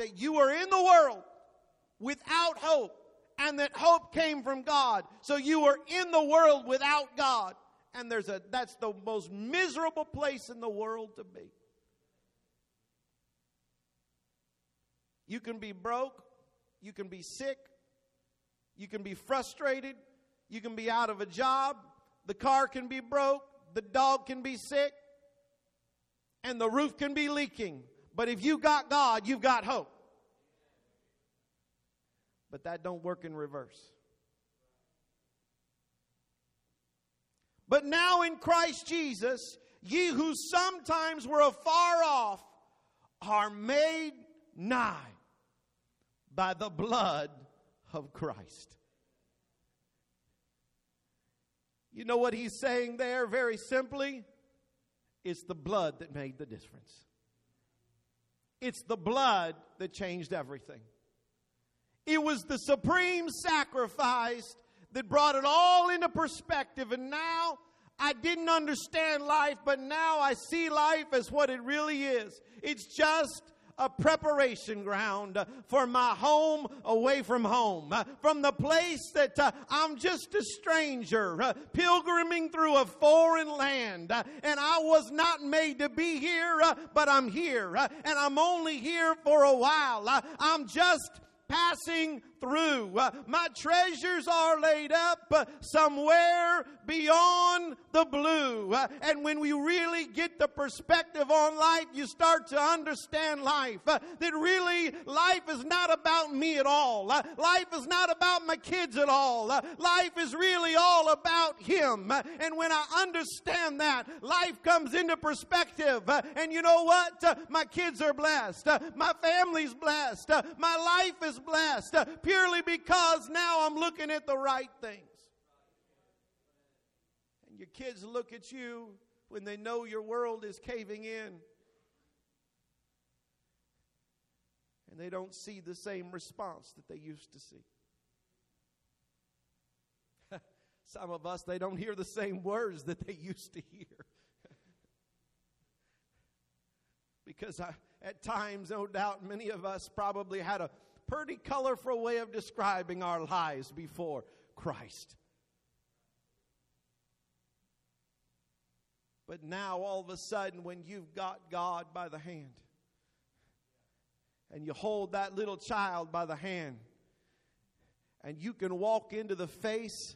that you are in the world without hope, and that hope came from God. So you are in the world without God. And that's the most miserable place in the world to be. You can be broke. You can be sick. You can be frustrated. You can be out of a job. The car can be broke. The dog can be sick. And the roof can be leaking. But if you got God, you've got hope. But that don't work in reverse. But now in Christ Jesus, ye who sometimes were afar off are made nigh by the blood of Christ. You know what he's saying there very simply? It's the blood that made the difference. It's the blood that changed everything. It was the supreme sacrifice that brought it all into perspective. And now I didn't understand life, but now I see life as what it really is. It's just a preparation ground for my home away from home. From the place that I'm just a stranger, pilgriming through a foreign land. And I was not made to be here, but I'm here. And I'm only here for a while. I'm just passing through. My treasures are laid up somewhere beyond the blue. And when we really get the perspective on life, you start to understand life. That really life is not about me at all. Life is not about my kids at all. Life is really all about Him. And when I understand that, life comes into perspective. And you know what? My kids are blessed. My family's blessed. My life is blessed. Purely because now I'm looking at the right things. And your kids look at you when they know your world is caving in. And they don't see the same response that they used to see. Some of us, they don't hear the same words that they used to hear. Because at times, no doubt, many of us probably had a pretty colorful way of describing our lives before Christ. But now, all of a sudden, when you've got God by the hand, and you hold that little child by the hand, and you can walk into the face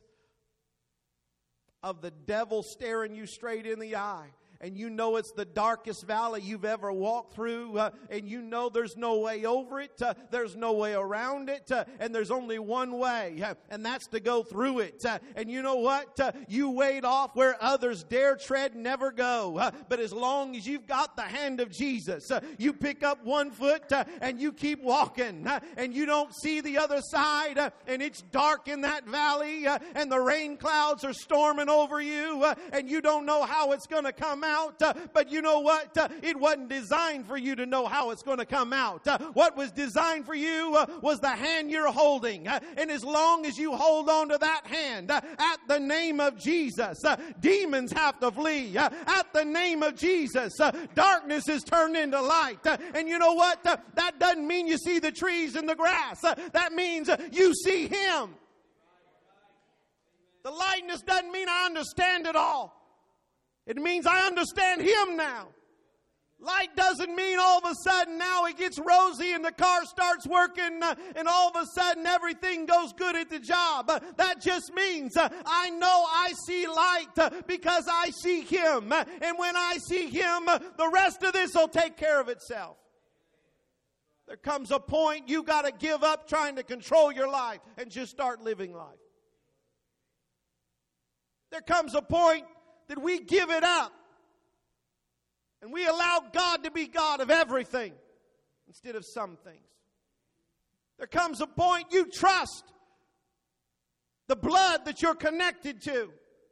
of the devil staring you straight in the eye, and you know it's the darkest valley you've ever walked through, and you know there's no way over it, there's no way around it, and there's only one way, and that's to go through it. And you know what? You wade off where others dare tread, never go. But as long as you've got the hand of Jesus, you pick up one foot and you keep walking, and you don't see the other side, and it's dark in that valley, and the rain clouds are storming over you, and you don't know how it's going to come out. But you know what? It wasn't designed for you to know how it's going to come out. What was designed for you was the hand you're holding. And as long as you hold on to that hand, at the name of Jesus, demons have to flee. At the name of Jesus, darkness is turned into light. And you know what? That doesn't mean you see the trees and the grass. That means you see Him. The lightness doesn't mean I understand it all. It means I understand Him now. Light doesn't mean all of a sudden now it gets rosy and the car starts working and all of a sudden everything goes good at the job. That just means I know I see light because I see Him. And when I see Him, the rest of this will take care of itself. There comes a point you got to give up trying to control your life and just start living life. There comes a point that we give it up and we allow God to be God of everything instead of some things. There comes a point you trust the blood that you're connected to.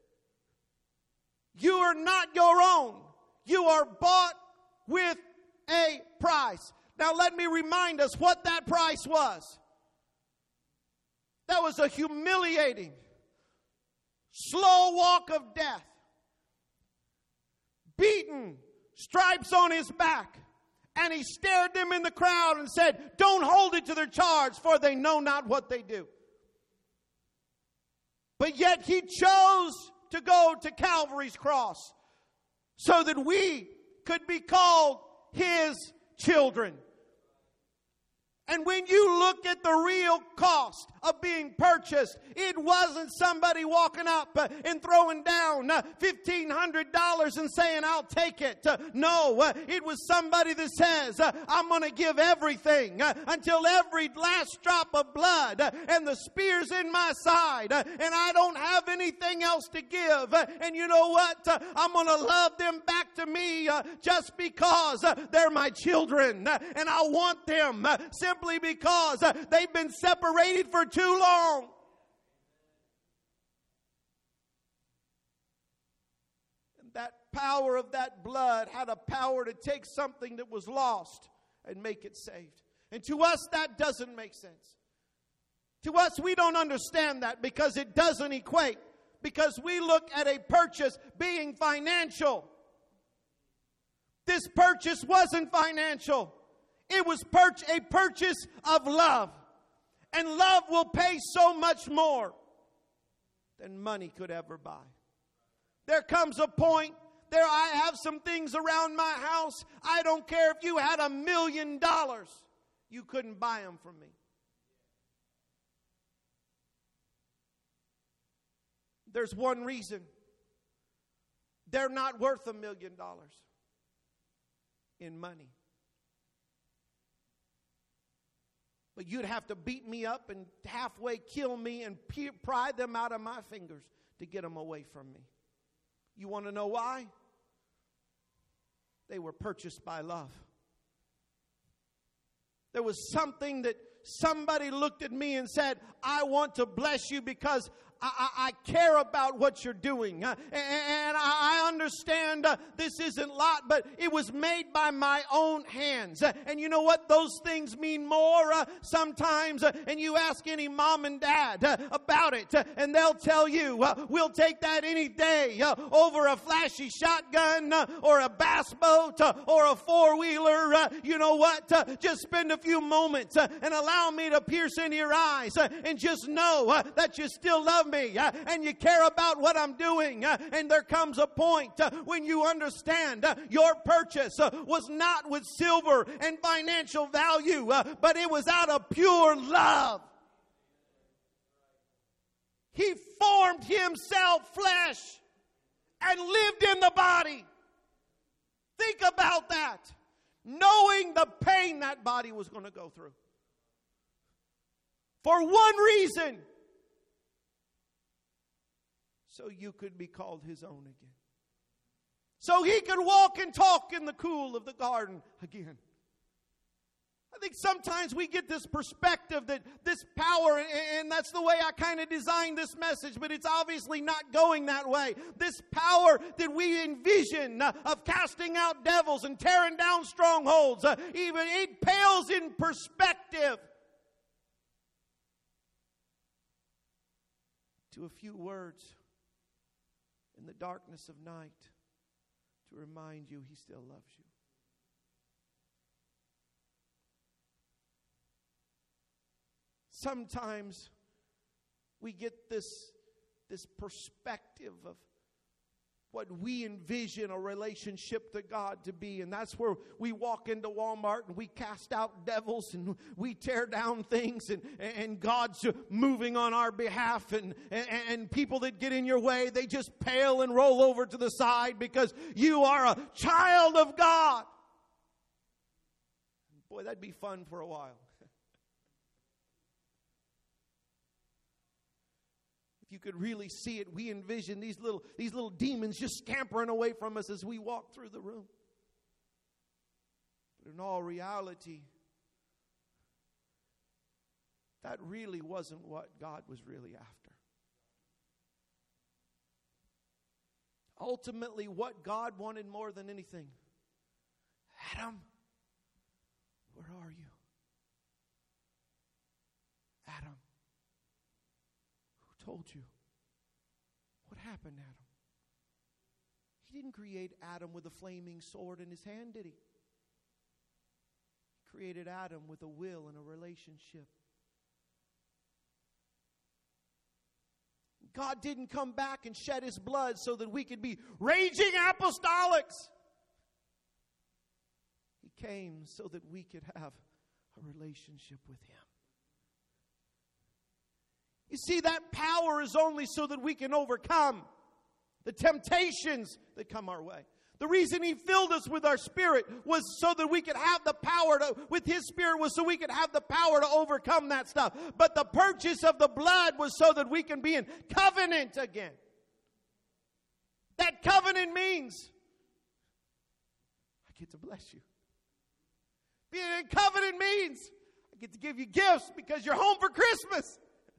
You are not your own. You are bought with a price. Now let me remind us what that price was. That was a humiliating, slow walk of death. Beaten, stripes on His back, And he stared them in the crowd and said, don't hold it to their charge, for they know not what they do. But yet he chose to go to Calvary's cross so that we could be called his children. And when you look at the real cost of being purchased, it wasn't somebody walking up and throwing down $1,500 and saying, I'll take it. No, it was somebody that says, I'm going to give everything until every last drop of blood and the spear's in my side and I don't have anything else to give. And you know what? I'm going to love them back to me just because they're my children. And I want them simply because they've been separated for too long. And that power of that blood had a power to take something that was lost and make it saved. And to us, that doesn't make sense. To us, we don't understand that because it doesn't equate. Because we look at a purchase being financial. This purchase wasn't financial. It was a purchase of love. And love will pay so much more than money could ever buy. There comes a point, I have some things around my house. I don't care if you had $1 million. You couldn't buy them from me. There's one reason. They're not worth $1 million in money. But you'd have to beat me up and halfway kill me and pry them out of my fingers to get them away from me. You want to know why? They were purchased by love. There was something that somebody looked at me and said, I want to bless you because I care about what you're doing. And I understand this isn't a lot, but it was made by my own hands. And you know what? Those things mean more sometimes. And you ask any mom and dad about it, and they'll tell you, we'll take that any day over a flashy shotgun or a bass boat or a four-wheeler. You know what? Just spend a few moments and allow me to pierce into your eyes and just know that you still love me and you care about what I'm doing. And there comes a point when you understand your purchase was not with silver and financial value, but it was out of pure love. He formed himself flesh and lived in the body. Think about that. Knowing the pain that body was going to go through. For one reason. So you could be called his own again. So he could walk and talk in the cool of the garden again. I think sometimes we get this perspective that this power, and that's the way I kind of designed this message, but it's obviously not going that way. This power that we envision of casting out devils and tearing down strongholds, even it pales in perspective to a few words in the darkness of night to remind you he still loves you. Sometimes we get this perspective of what we envision a relationship to God to be. And that's where we walk into Walmart and we cast out devils and we tear down things and God's moving on our behalf. And people that get in your way, they just pale and roll over to the side because you are a child of God. Boy, that'd be fun for a while. You could really see it. We envision these little demons just scampering away from us as we walk through the room. But in all reality, that really wasn't what God was really after. Ultimately, what God wanted more than anything, Adam, where are you? Adam. Told you. What happened, Adam? He didn't create Adam with a flaming sword in his hand, did he? created Adam with a will and a relationship. God didn't come back and shed His blood so that we could be raging apostolics. He came so that we could have a relationship with Him. You see, that power is only so that we can overcome the temptations that come our way. The reason He filled us with our Spirit was so that we could have the power with His Spirit was so we could have the power to overcome that stuff. But the purchase of the blood was so that we can be in covenant again. That covenant means I get to bless you. Being in covenant means I get to give you gifts because you're home for Christmas.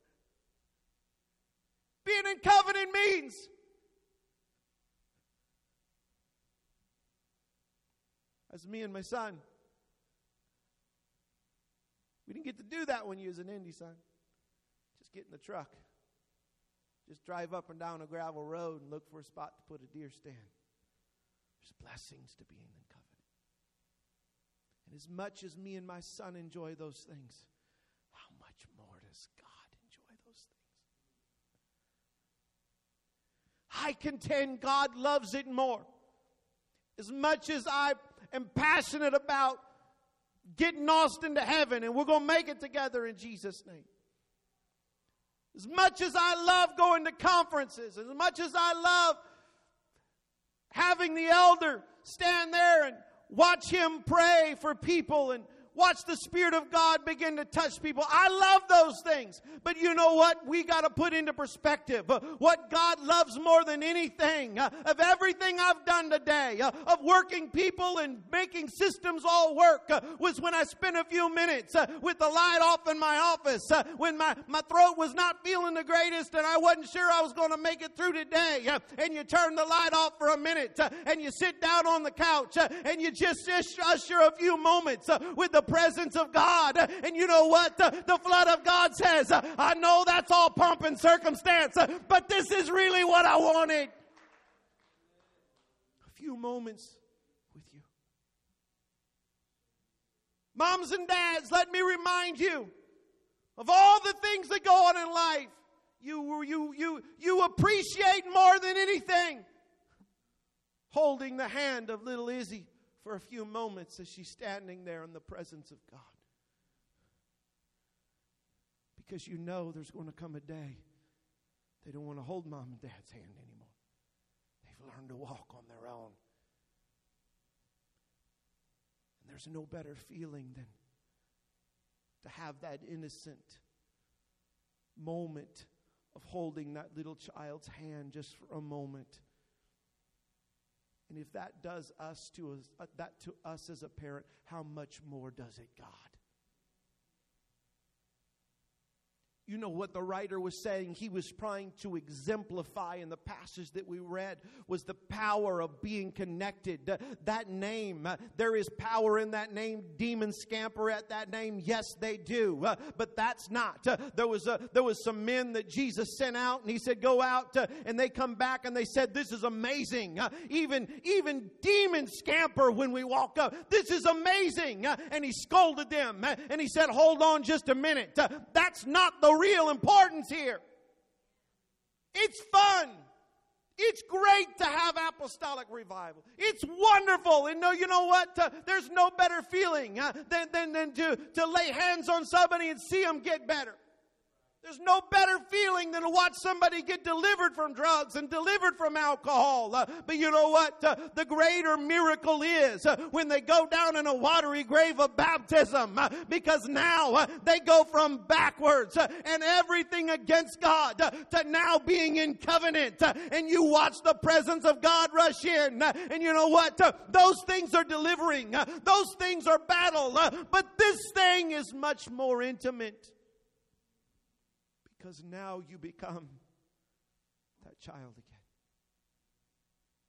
Being in covenant means as me and my son, we didn't get to do that when you was an Indy, son. Just get in the truck. Just drive up and down a gravel road and look for a spot to put a deer stand. There's blessings to being in covenant. And as much as me and my son enjoy those things, how much more does God enjoy those things? I contend God loves it more. As much as I am passionate about getting Austin to heaven, and we're going to make it together in Jesus' name. As much as I love going to conferences, as much as I love having the elder stand there and watch him pray for people and watch the Spirit of God begin to touch people. I love those things. But you know what? We got to put into perspective what God loves more than anything. Of everything I've done today, of working people and making systems all work, was when I spent a few minutes with the light off in my office, when my throat was not feeling the greatest and I wasn't sure I was going to make it through today. And you turn the light off for a minute and you sit down on the couch and you just usher a few moments with the presence of God. And you know what? The flood of God says, I know that's all pomp and circumstance, but this is really what I wanted. A few moments with you. Moms and dads, let me remind you of all the things that go on in life. You appreciate more than anything holding the hand of little Izzy for a few moments as she's standing there in the presence of God. Because you know there's going to come a day they don't want to hold mom and dad's hand anymore. They've learned to walk on their own. And there's no better feeling than to have that innocent moment of holding that little child's hand just for a moment. And if that does that to us as a parent, how much more does it God? You know what the writer was saying? He was trying to exemplify in the passage that we read was the power of being connected. That name, there is power in that name. Demons scamper at that name. Yes, they do. But that's not. There was some men that Jesus sent out, and He said, go out, and they come back and they said, this is amazing. Even demons scamper when we walk up. This is amazing. And He scolded them, and He said, hold on just a minute. That's not the real importance here. It's fun. It's great to have apostolic revival. It's wonderful. And you know what? There's no better feeling than to lay hands on somebody and see them get better. There's no better feeling than to watch somebody get delivered from drugs and delivered from alcohol. But you know what? The greater miracle is when they go down in a watery grave of baptism, because now they go from backwards and everything against God to now being in covenant. And you watch the presence of God rush in. And you know what? Those things are delivering. Those things are battle. But this thing is much more intimate. Because now you become that child again.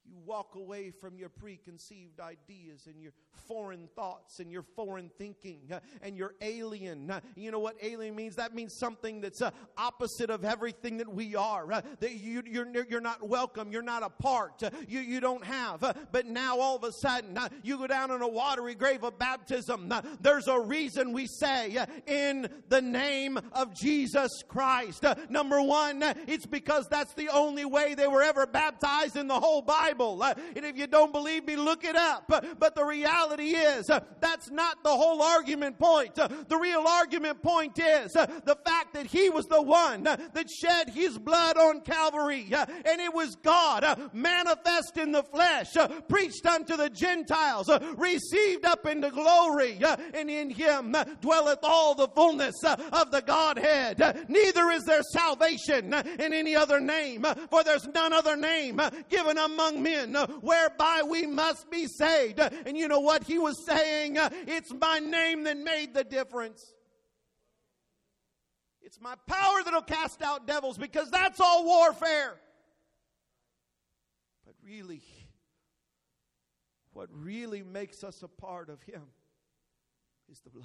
You walk away from your preconceived ideas and your foreign thoughts and your foreign thinking and your alien. You know what alien means? That means something that's opposite of everything that we are. That you're not welcome. You're not a part. You don't have. But now all of a sudden, you go down in a watery grave of baptism. There's a reason we say, in the name of Jesus Christ. Number one, it's because that's the only way they were ever baptized in the whole Bible. And if you don't believe me, look it up. But the reality is, that's not the whole argument point. The real argument point is the fact that He was the one that shed His blood on Calvary. And it was God manifest in the flesh, preached unto the Gentiles, received up into glory. And in Him dwelleth all the fullness of the Godhead. Neither is there salvation in any other name, for there's none other name given among men whereby we must be saved. And you know what He was saying? It's my name that made the difference. It's my power that'll cast out devils, because that's all warfare. But really, what really makes us a part of Him is the blood.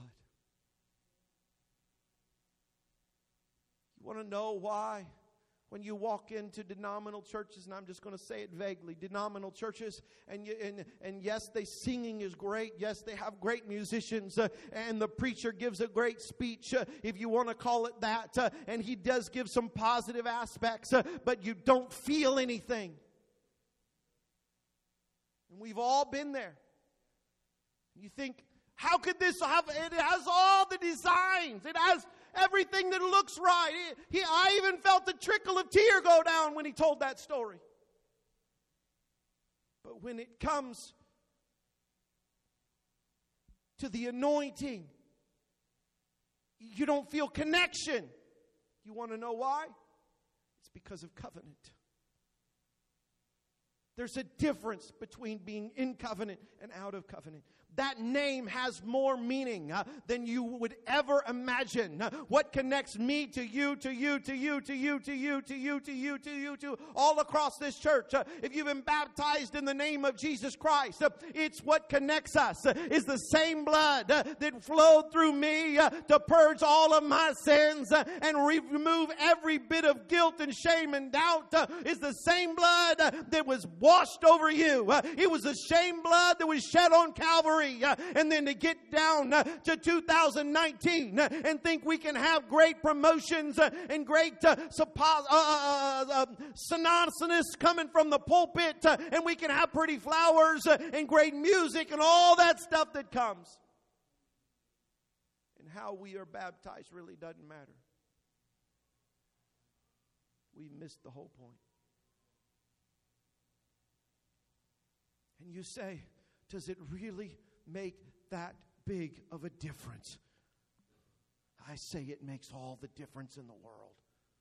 You want to know why? When you walk into denominational churches, and I'm just going to say it vaguely, denominational churches, and yes, singing is great. Yes, they have great musicians, and the preacher gives a great speech, if you want to call it that, and he does give some positive aspects, but you don't feel anything. And we've all been there. You think, how could this have? It has all the designs. It has everything that looks right. I even felt the trickle of tear go down when he told that story. But when it comes to the anointing, you don't feel connection. You want to know why? It's because of covenant. There's a difference between being in covenant and out of covenant. That name has more meaning than you would ever imagine. What connects me to you, to you, to you, to you, to you, to you, to you, to you, to all across this church. If you've been baptized in the name of Jesus Christ, it's what connects us. Is the same blood that flowed through me to purge all of my sins and remove every bit of guilt and shame and doubt. Is the same blood that was washed over you. It was the same blood that was shed on Calvary. And then to get down to 2019 and think we can have great promotions and great synonymous coming from the pulpit, and we can have pretty flowers and great music and all that stuff that comes. And how we are baptized really doesn't matter. We missed the whole point. And you say, does it really make that big of a difference? I say it makes all the difference in the world.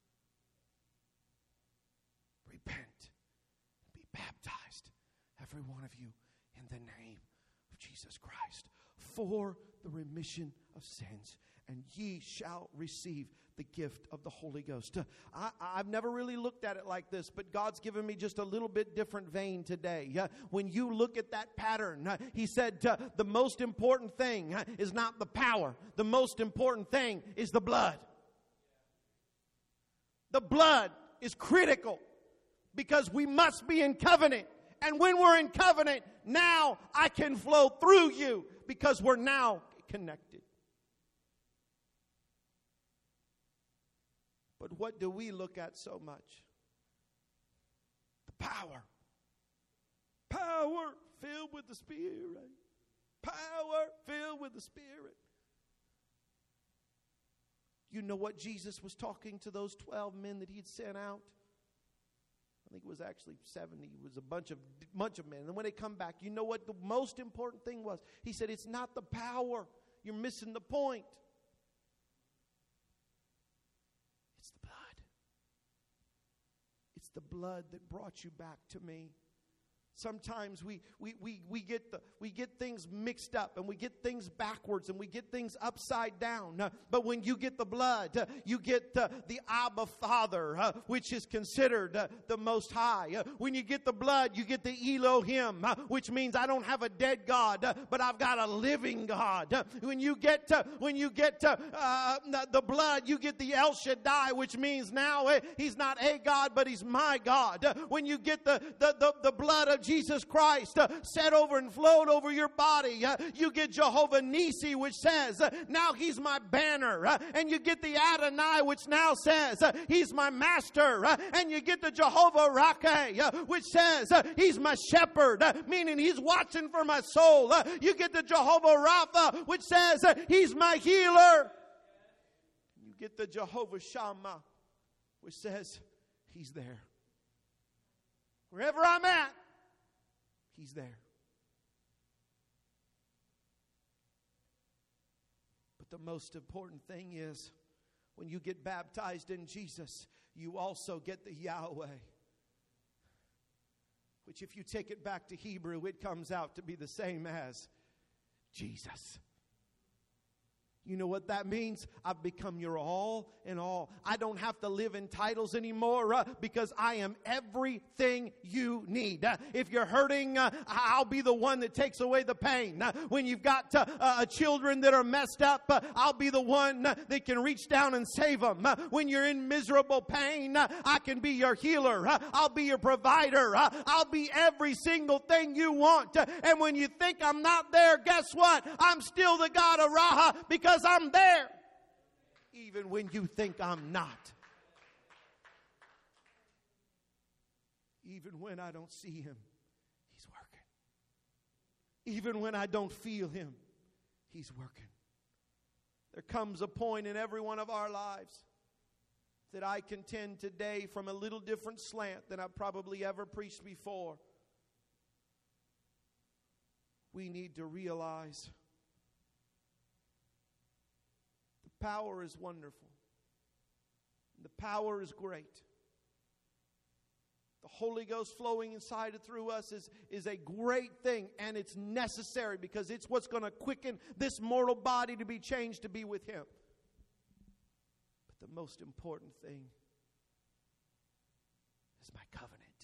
Repent and be baptized, every one of you, in the name of Jesus Christ, for the remission of sins, and ye shall receive the gift of the Holy Ghost. I've never really looked at it like this, but God's given me just a little bit different vein today. When you look at that pattern, He said the most important thing is not the power. The most important thing is the blood. The blood is critical because we must be in covenant. And when we're in covenant, now I can flow through you because we're now connected. But what do we look at so much? The power. Power filled with the Spirit. Power filled with the Spirit. You know what Jesus was talking to those 12 men that He had sent out? I think it was actually 70. It was a bunch of men. And when they come back, you know what the most important thing was? He said, it's not the power. You're missing the point. It's the blood. It's the blood that brought you back to me. Sometimes we get things mixed up, and we get things backwards, and we get things upside down. But when you get the blood, you get the Abba Father, which is considered the Most High. When you get the blood, you get the Elohim, which means I don't have a dead God, but I've got a living God. When you get the blood, you get the El Shaddai, which means now He's not a God, but He's my God. When you get the blood of Jesus Christ set over and flowed over your body, you get Jehovah Nisi, which says now He's my banner. And you get the Adonai, which now says He's my master. And you get the Jehovah Rakeh, which says He's my shepherd, meaning He's watching for my soul. You get the Jehovah Rapha, which says He's my healer. You get the Jehovah Shammah, which says He's there. Wherever I'm at, He's there. But the most important thing is, when you get baptized in Jesus, you also get the Yahweh, which if you take it back to Hebrew, it comes out to be the same as Jesus. You know what that means? I've become your all in all. I don't have to live in titles anymore because I am everything you need. If you're hurting, I'll be the one that takes away the pain. When you've got children that are messed up, I'll be the one that can reach down and save them. When you're in miserable pain, I can be your healer. I'll be your provider. I'll be every single thing you want. And when you think I'm not there, guess what? I'm still the God of Raha, because I'm there, even when you think I'm not. Even when I don't see Him, He's working. Even when I don't feel Him, He's working. There comes a point in every one of our lives that I contend today from a little different slant than I've probably ever preached before. We need to realize power is wonderful. The power is great. The Holy Ghost flowing inside and through us is a great thing, and it's necessary because it's what's going to quicken this mortal body to be changed to be with Him. But the most important thing is my covenant.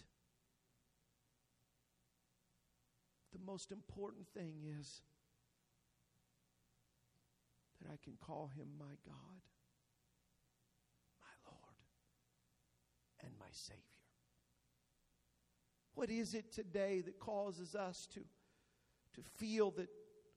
The most important thing is that I can call Him my God, my Lord, and my Savior. What is it today that causes us to feel that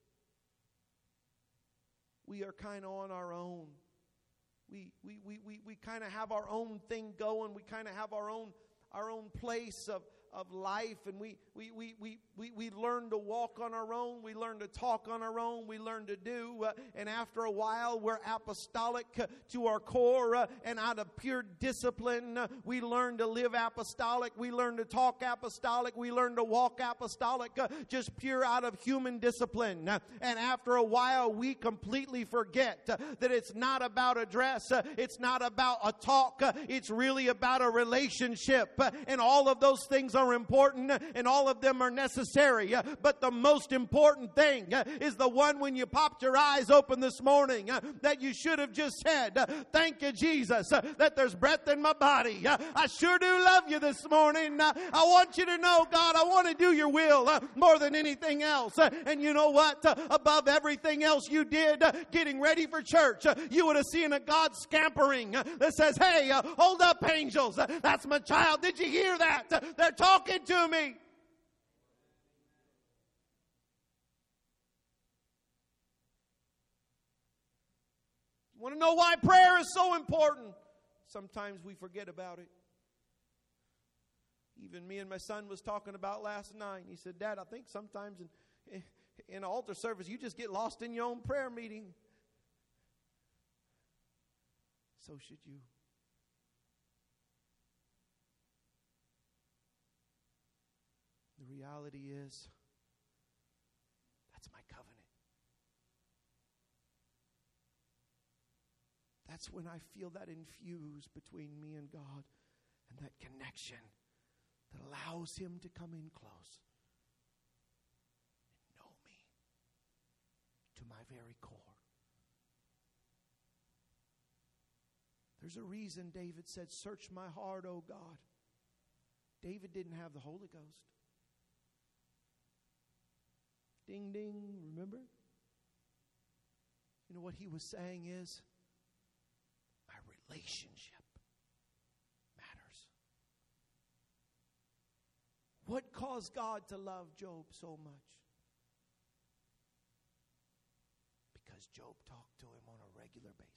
we are kind of on our own? We kind of have our own thing going. We kind of have our own place of life, and we learn to walk on our own. We learn to talk on our own. We learn to do, and after a while, we're apostolic to our core, and out of pure discipline, we learn to live apostolic. We learn to talk apostolic. We learn to walk apostolic, just pure out of human discipline. And after a while, we completely forget that it's not about a dress. It's not about a talk. It's really about a relationship, and all of those things are important, and all of them are necessary. But the most important thing is the one when you popped your eyes open this morning that you should have just said, thank you, Jesus, that there's breath in my body. I sure do love you this morning. I want you to know, God, I want to do your will more than anything else. And you know what? Above everything else you did getting ready for church, you would have seen a God scampering that says, hey, hold up, angels. That's my child. Did you hear that? They're talking to me. You want to know why prayer is so important? Sometimes we forget about it. Even me and my son was talking about last night. He said, Dad, I think sometimes in altar service you just get lost in your own prayer meeting. So should you. The reality is, that's my covenant. That's when I feel that infuse between me and God, and that connection that allows Him to come in close and know me to my very core. There's a reason David said, search my heart, O God. David didn't have the Holy Ghost. Ding, ding, remember? You know what he was saying is, my relationship matters. What caused God to love Job so much? Because Job talked to Him on a regular basis.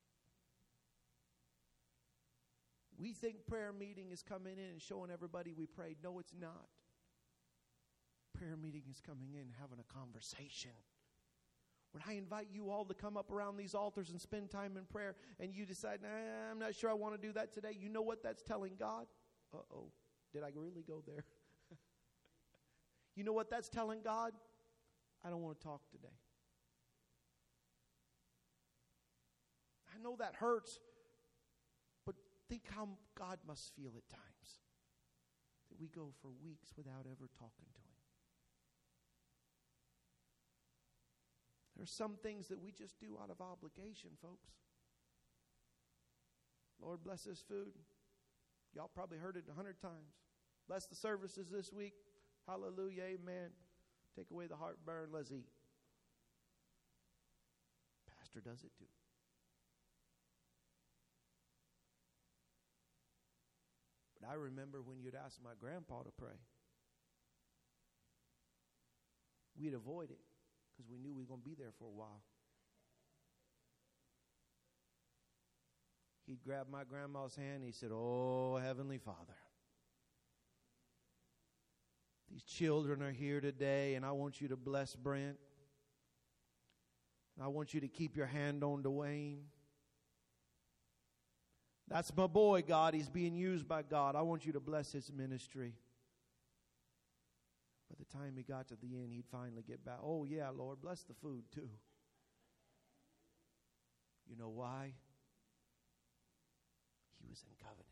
We think prayer meeting is coming in and showing everybody we prayed. No, it's not. Prayer meeting is coming in, having a conversation. When I invite you all to come up around these altars and spend time in prayer, and you decide, nah, I'm not sure I want to do that today, you know what that's telling God? Uh-oh, did I really go there? You know what that's telling God? I don't want to talk today. I know that hurts, but think how God must feel at times that we go for weeks without ever talking to Him. There's some things that we just do out of obligation, folks. Lord, bless this food. Y'all probably heard it 100 times. Bless the services this week. Hallelujah, amen. Take away the heartburn, let's eat. Pastor does it too. But I remember when you'd ask my grandpa to pray, we'd avoid it because we knew we were going to be there for a while. He'd grab my grandma's hand and he said, "Oh, Heavenly Father, these children are here today, and I want you to bless Brent. And I want you to keep your hand on Dwayne. That's my boy, God. He's being used by God. I want you to bless his ministry." By the time he got to the end, he'd finally get back. "Oh, yeah, Lord, bless the food too." You know why? He was in covenant.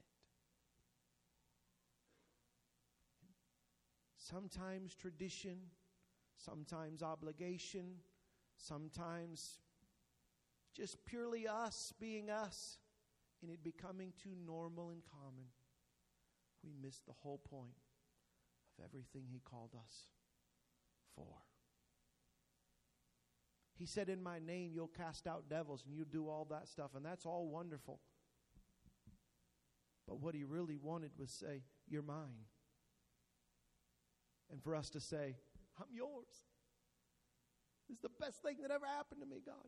Sometimes tradition, sometimes obligation, sometimes just purely us being us, and it becoming too normal and common. We miss the whole point of everything He called us for. He said, "In my name you'll cast out devils and you'll do all that stuff," and that's all wonderful. But what He really wanted was say, "You're mine." And for us to say, "I'm yours. This is the best thing that ever happened to me, God."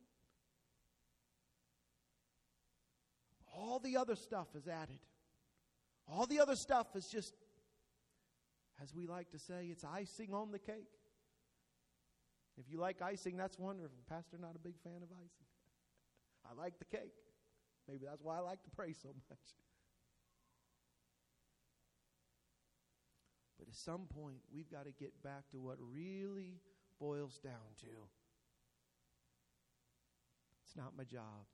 All the other stuff is added. All the other stuff is just, as we like to say, it's icing on the cake. If you like icing, that's wonderful. Pastor, not a big fan of icing. I like the cake. Maybe that's why I like to pray so much. But at some point, we've got to get back to what really boils down to. It's not my job.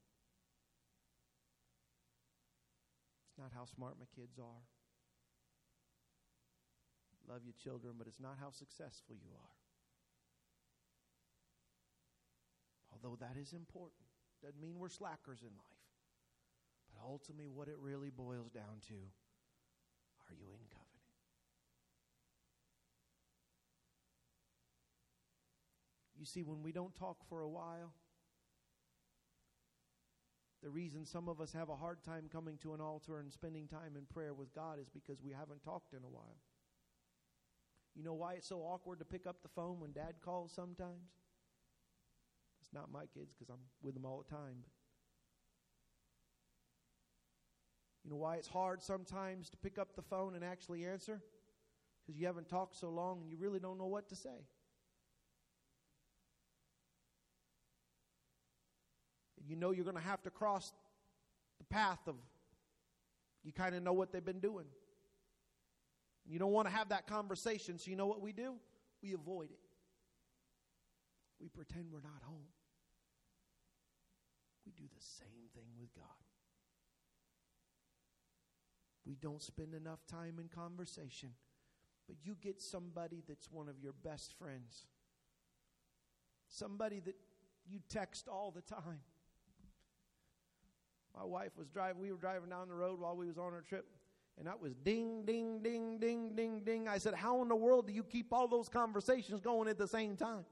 It's not how smart my kids are. Love you, children, but it's not how successful you are. Although that is important. Doesn't mean we're slackers in life. But ultimately, what it really boils down to, are you in covenant? You see, when we don't talk for a while, the reason some of us have a hard time coming to an altar and spending time in prayer with God is because we haven't talked in a while. You know why it's so awkward to pick up the phone when Dad calls sometimes? It's not my kids because I'm with them all the time. But you know why it's hard sometimes to pick up the phone and actually answer? Because you haven't talked so long and you really don't know what to say. You know you're going to have to cross the path of, you kind of know what they've been doing. You don't want to have that conversation, so you know what we do? We avoid it. We pretend we're not home. We do the same thing with God. We don't spend enough time in conversation But you get somebody that's one of your best friends. Somebody that you text all the time. My wife was driving, we were driving down the road while we was on our trip, and that was ding, ding, ding, ding, ding, ding. I said, how in the world do you keep all those conversations going at the same time?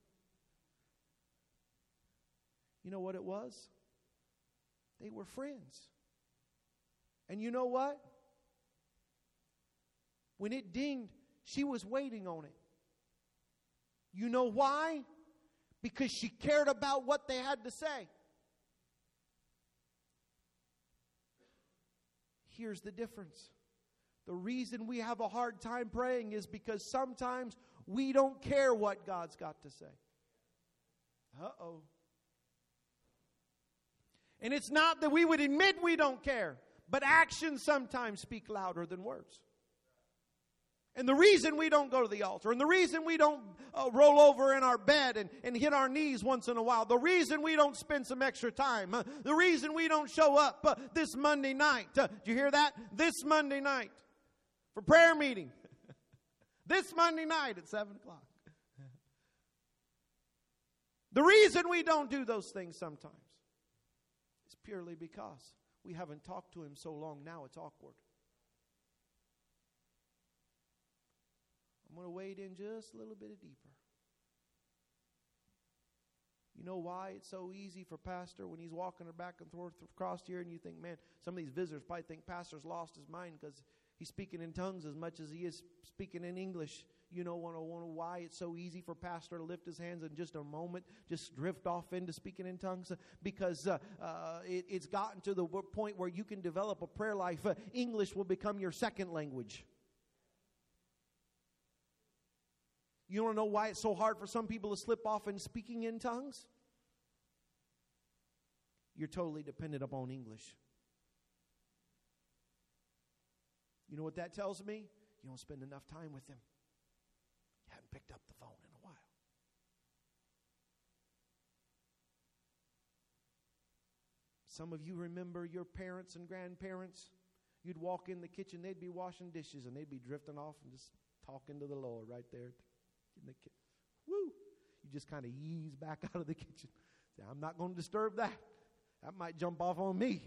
You know what it was? They were friends. And you know what? When it dinged, she was waiting on it. You know why? Because she cared about what they had to say. Here's the difference. The reason we have a hard time praying is because sometimes we don't care what God's got to say. Uh-oh. And it's not that we would admit we don't care, but actions sometimes speak louder than words. And the reason we don't go to the altar, and the reason we don't roll over in our bed and hit our knees once in a while, the reason we don't spend some extra time, the reason we don't show up this Monday night. Did you hear that? This Monday night for prayer meeting. This Monday night at 7 o'clock. The reason we don't do those things sometimes is purely because we haven't talked to Him so long now it's awkward. I'm going to wade in just a little bit deeper. You know why it's so easy for Pastor when he's walking back and forth across here, and you think, man, some of these visitors probably think Pastor's lost his mind because he's speaking in tongues as much as he is speaking in English. You know why it's so easy for Pastor to lift his hands and just a moment just drift off into speaking in tongues? Because it's gotten to the point where you can develop a prayer life. English will become your second language. You want to know why it's so hard for some people to slip off in speaking in tongues? You're totally dependent upon English. You know what that tells me? You don't spend enough time with Him. You haven't picked up the phone in a while. Some of you remember your parents and grandparents. You'd walk in the kitchen, they'd be washing dishes, and they'd be drifting off and just talking to the Lord right there. In the woo! You just kind of ease back out of the kitchen. Say, I'm not going to disturb that. That might jump off on me.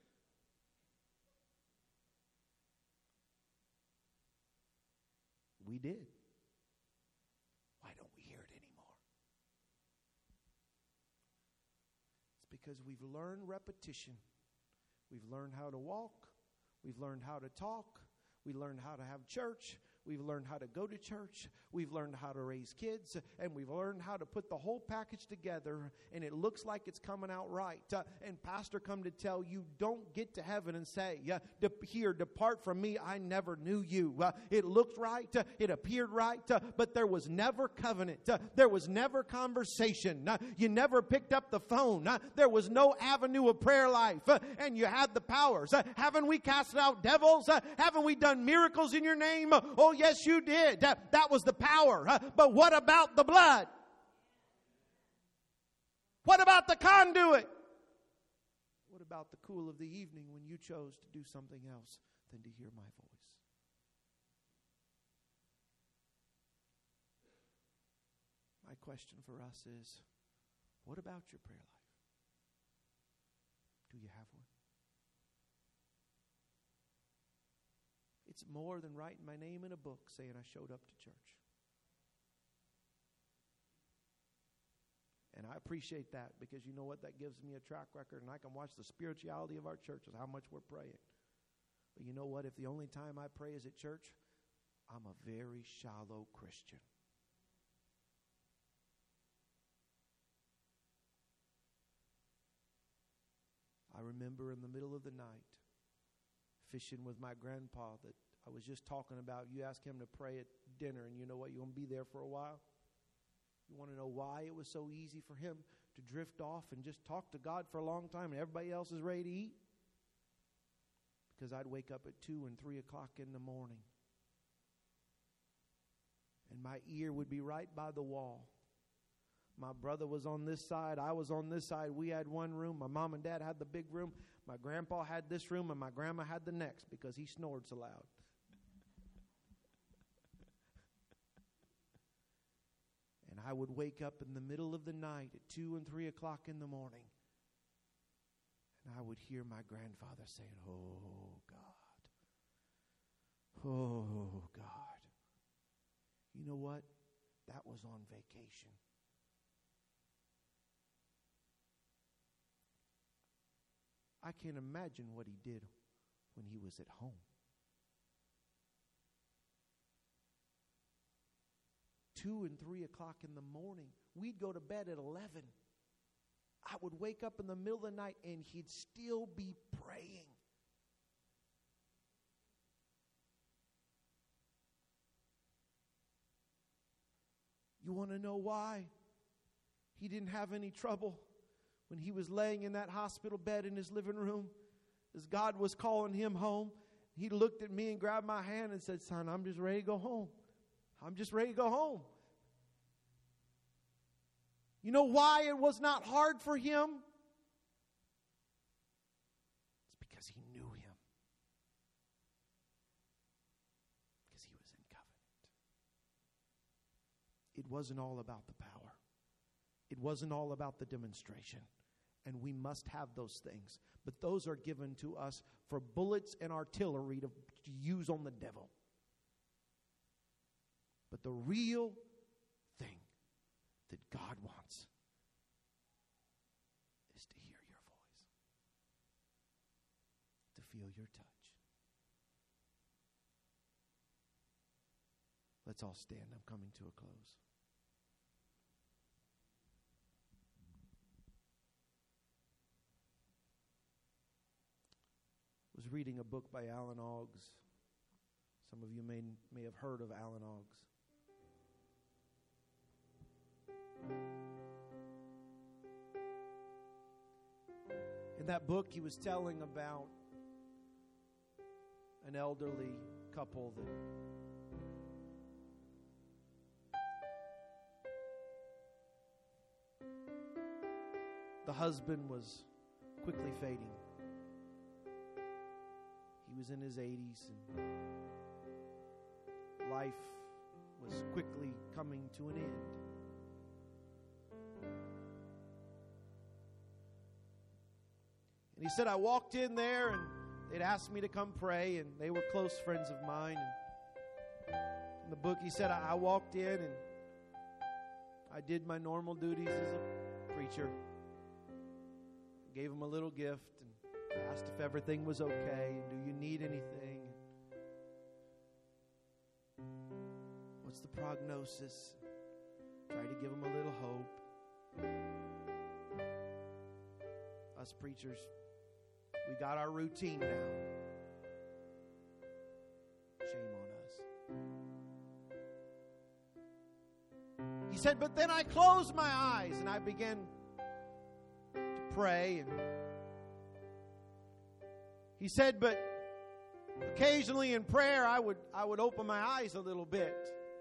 We did. Why don't we hear it anymore? It's because we've learned repetition. We've learned how to walk. We've learned how to talk. We learned how to have church. We've learned how to go to church. We've learned how to raise kids. And we've learned how to put the whole package together. And it looks like it's coming out right. And Pastor come to tell you, don't get to heaven and say, here, depart from me. I never knew you. It looked right. It appeared right. But there was never covenant. There was never conversation. You never picked up the phone. There was no avenue of prayer life. And you had the powers. Haven't we cast out devils? Haven't we done miracles in your name? Oh, yes, you did. That was the power. But what about the blood? What about the conduit? What about the cool of the evening when you chose to do something else than to hear my voice? My question for us is, what about your prayer life? Do you have one? It's more than writing my name in a book saying I showed up to church. And I appreciate that because you know what? That gives me a track record and I can watch the spirituality of our churches, how much we're praying. But you know what? If the only time I pray is at church, I'm a very shallow Christian. I remember in the middle of the night, fishing with my grandpa that I was just talking about. You ask him to pray at dinner, and you know what? You're going to be there for a while. You want to know why it was so easy for him to drift off and just talk to God for a long time and everybody else is ready to eat? Because I'd wake up at 2 and 3 o'clock in the morning, and my ear would be right by the wall. My brother was on this side. I was on this side. We had one room. My mom and dad had the big room. My grandpa had this room, and my grandma had the next because he snored so loud. And I would wake up in the middle of the night at 2 and 3 o'clock in the morning. And I would hear my grandfather saying, "Oh, God. Oh, God." You know what? That was on vacation. I can't imagine what he did when he was at home. 2 and 3 o'clock in the morning. We'd go to bed at 11. I would wake up in the middle of the night and he'd still be praying. You want to know why he didn't have any trouble when he was laying in that hospital bed in his living room as God was calling him home? He looked at me and grabbed my hand and said, "Son, I'm just ready to go home. I'm just ready to go home." You know why it was not hard for him? It's because he knew him. Because he was in covenant. It wasn't all about the power. It wasn't all about the demonstration. And we must have those things. But those are given to us for bullets and artillery to use on the devil. But the real thing that God wants is to hear your voice, to feel your touch. Let's all stand. I'm coming to a close. I was reading a book by Alan Oggs. Some of you may have heard of Alan Oggs. In that book, he was telling about an elderly couple that the husband was quickly fading. He was in his 80s and life was quickly coming to an end. And he said, I walked in there and they'd asked me to come pray, and they were close friends of mine. And in the book, he said, I walked in and I did my normal duties as a preacher. Gave him a little gift and asked if everything was okay, and do you need anything? What's the prognosis? Try to give him a little hope. Us preachers, we got our routine now. Shame on us. He said, but then I closed my eyes and I began to pray. And he said, but occasionally in prayer I would open my eyes a little bit.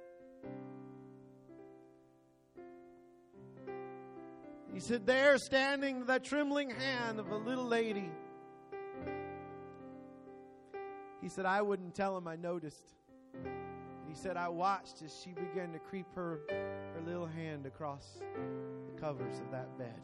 He said, there standing that trembling hand of a little lady. He said, I wouldn't tell him I noticed. He said, I watched as she began to creep her little hand across the covers of that bed.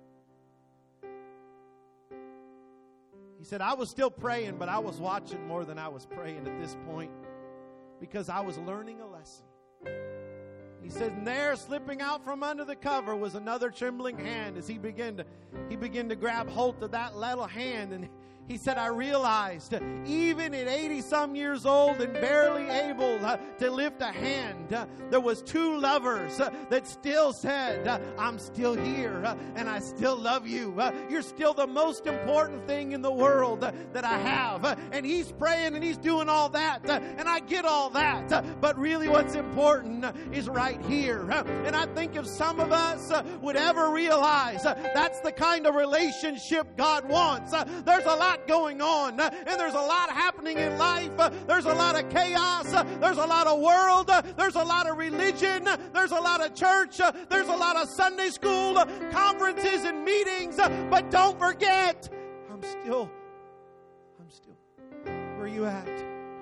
He said, I was still praying, but I was watching more than I was praying at this point because I was learning a lesson. He said, and there, slipping out from under the cover, was another trembling hand as he began to grab hold of that little hand. And he said, I realized, even at 80-some years old and barely able to lift a hand, there was two lovers that still said, I'm still here and I still love you. You're still the most important thing in the world that I have. And he's praying and he's doing all that. And I get all that. But really what's important is right here. And I think if some of us would ever realize that's the kind of relationship God wants. There's a lot going on, and there's a lot happening in life. There's a lot of chaos. There's a lot of world. There's a lot of religion. There's a lot of church. There's a lot of Sunday school conferences and meetings. But don't forget, I'm still. Where are you at?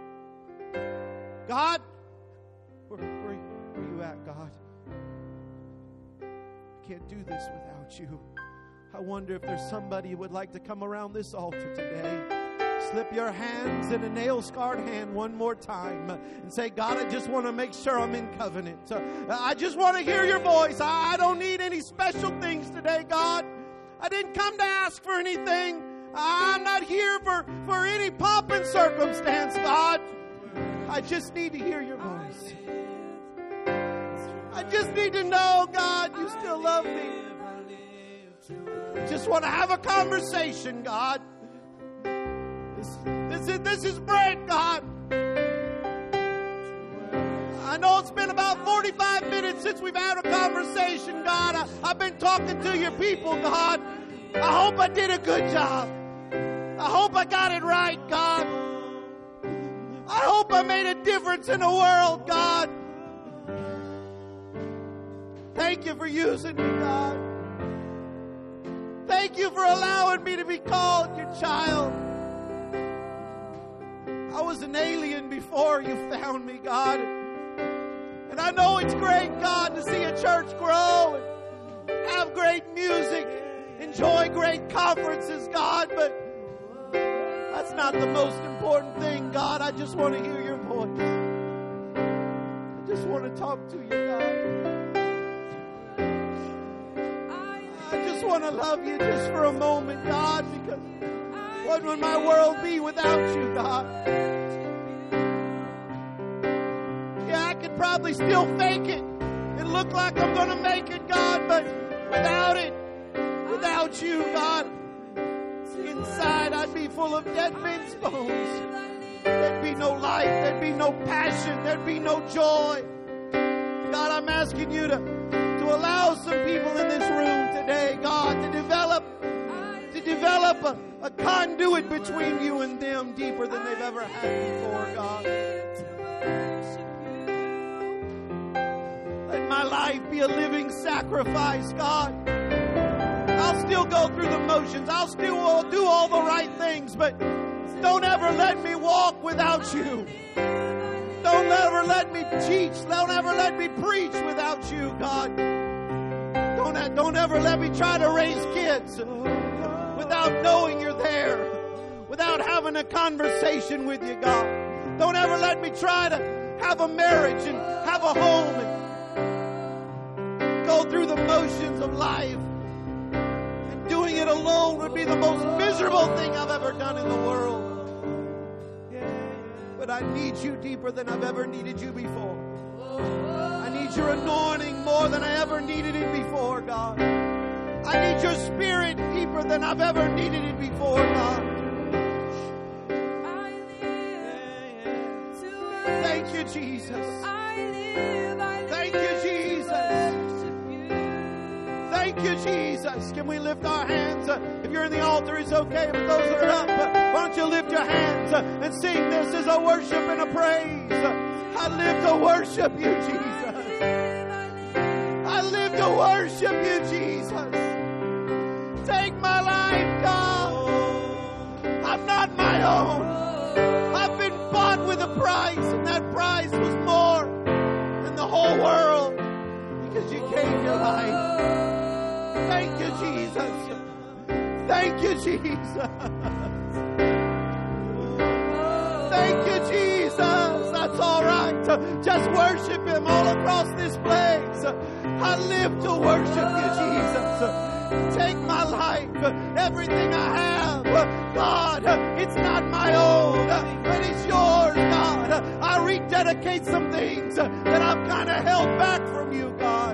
God, where are you at, God? can't do this without you. I wonder if there's somebody who would like to come around this altar today. Slip your hands in a nail-scarred hand one more time and say, God, I just want to make sure I'm in covenant. I just want to hear your voice. I don't need any special things today, God. I didn't come to ask for anything. I'm not here for any pomp and circumstance, God. I just need to hear your voice. I just need to know, God, you still love me. Just want to have a conversation, God. This is Brent, God. I know it's been about 45 minutes since we've had a conversation, God. I've been talking to your people, God. I hope I did a good job. I hope I got it right, God. I hope I made a difference in the world, God. Thank you for using me, God. Thank you for allowing me to be called your child. I was an alien before you found me, God. And I know it's great, God, to see a church grow and have great music, enjoy great conferences, God, but that's not the most important thing, God. I just want to hear your voice. I just want to talk to you, God. I just want to love you just for a moment, God, because what would my world be without you, God? Yeah, I could probably still fake it and look like I'm going to make it, God, but without it, without you, God, inside I'd be full of dead men's bones. There'd be no life, there'd be no passion, there'd be no joy. God, I'm asking you to allow some people in this room today, God, to develop a conduit between you and them deeper than they've ever had before, God. Let my life be a living sacrifice, God. I'll still go through the motions. I'll still do all the right things, but don't ever let me walk without you. Don't ever let me teach. Don't ever let me preach without you, God. Don't ever let me try to raise kids without knowing you're there, without having a conversation with you, God. Don't ever let me try to have a marriage and have a home and go through the motions of life. And doing it alone would be the most miserable thing I've ever done in the world. But I need you deeper than I've ever needed you before. I need your anointing more than I ever needed it before, God. I need your spirit deeper than I've ever needed it before, God. Thank you, Jesus. Thank you, Jesus. Thank you, Jesus. Can we lift our hands? If you're in the altar, it's okay. But those that are up, why don't you lift your hands and sing this as a worship and a praise. I live to worship you, Jesus. I live to worship you, Jesus. Take my life, God. I'm not my own. I've been bought with a price, and that price was more than the whole world because you gave your life. Thank you, Jesus. Thank you, Jesus. Thank you, Jesus. That's all right. Just worship Him all across this place. I live to worship you, Jesus. Take my life, everything I have. God, it's not my own, but it's yours, God. I rededicate some things that I've kind of held back from you, God.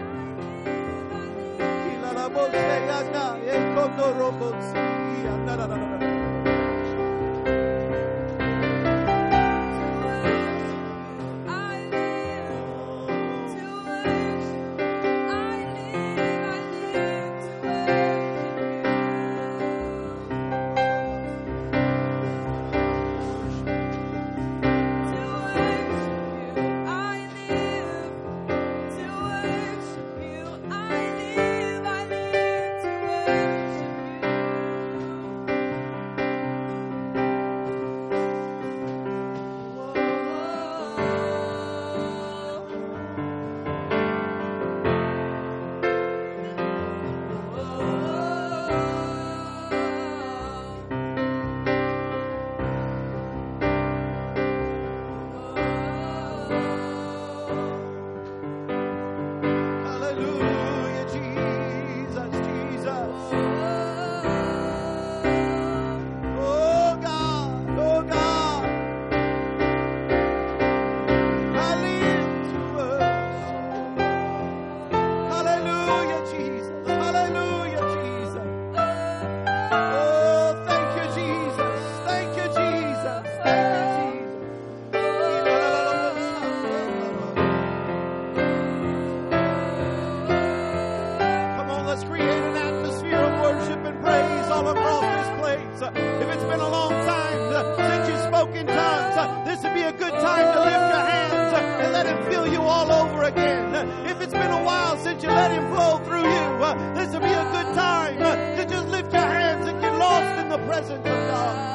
deliverance. If it's been a long time since you spoke in tongues, this would be a good time to lift your hands and let Him fill you all over again. If it's been a while since you let Him flow through you, this would be a good time to just lift your hands and get lost in the presence of God.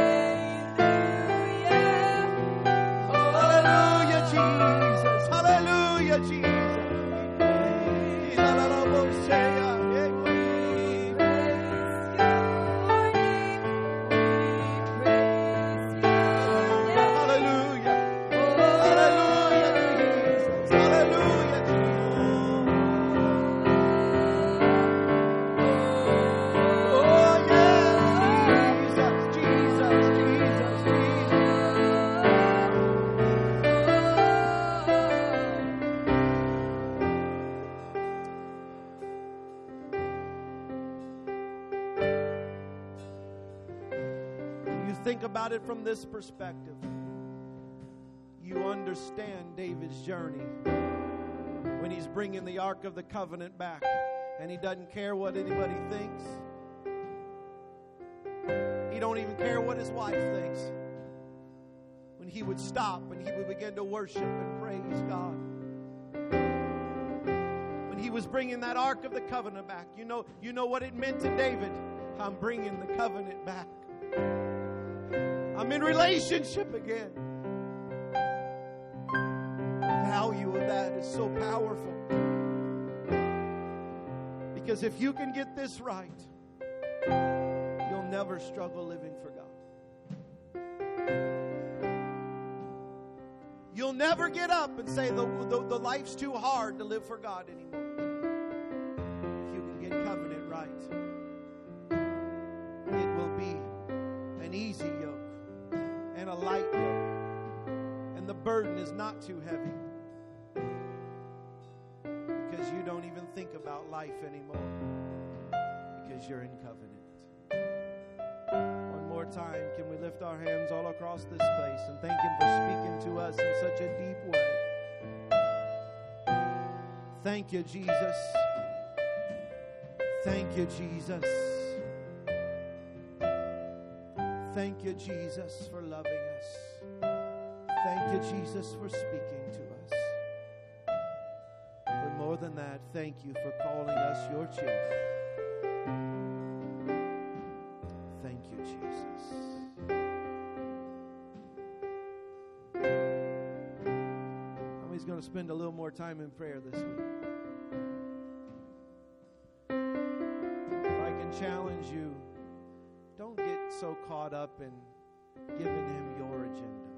Hallelujah, Jesus. Hallelujah, Jesus. Think about it from this perspective. You understand David's journey when he's bringing the Ark of the Covenant back, and he doesn't care what anybody thinks. He don't even care what his wife thinks. When he would stop and he would begin to worship and praise God. When he was bringing that Ark of the Covenant back, you know what it meant to David? I'm bringing the covenant back. I'm in relationship again. The value of that is so powerful. Because if you can get this right, you'll never struggle living for God. You'll never get up and say the life's too hard to live for God anymore. If you can get covenant right, it will be an easy yoke and a light yoke, and the burden is not too heavy because you don't even think about life anymore because you're in covenant. One more time, can we lift our hands all across this place and thank Him for speaking to us in such a deep way? Thank you, Jesus. Thank you, Jesus. Thank you, Jesus, for loving us. Thank you, Jesus, for speaking to us. But more than that, thank you for calling us your children. Thank you, Jesus. Somebody's going to spend a little more time in prayer this week. If I can challenge you, don't get so caught up in giving Him your agenda.